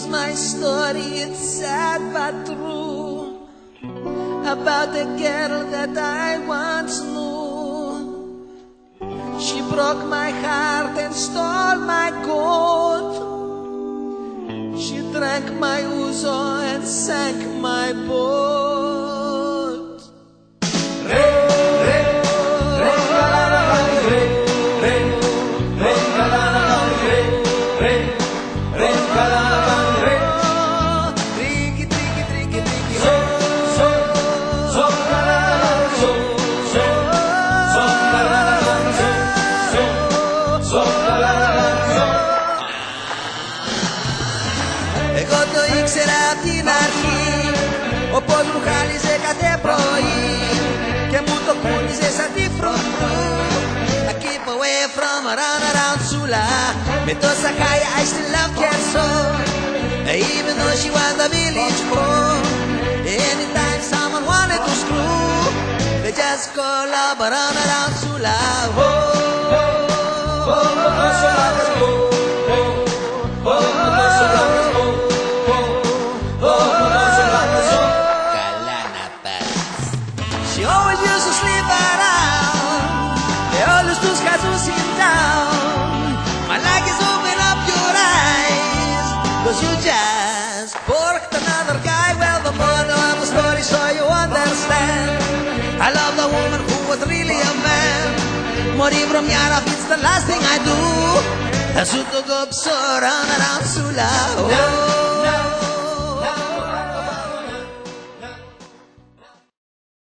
my story, it's sad but true, about the girl that I once knew. She broke my heart and stole my gold. She drank my ouzo and sank my boat. Εγώ το ήξερα απ' την αρχή, όπως ρουχάλιζε κάθε πρωί και μου το κούνιζε σαν τη φρουφρού. I keep away from around Sula. Με τόσα χάλια I still love Kerso, even though she was the village poor. Anytime someone wanted to screw, they just call up around Sula. She always used to sleep around. They always do skin down. My like is open up your eyes, 'cause you just porked another guy. Well, the moral of the story so you understand. I love the woman who was really a man. Morir from Yaraf, it's the last thing I do. I should go up so around Sula. Oh.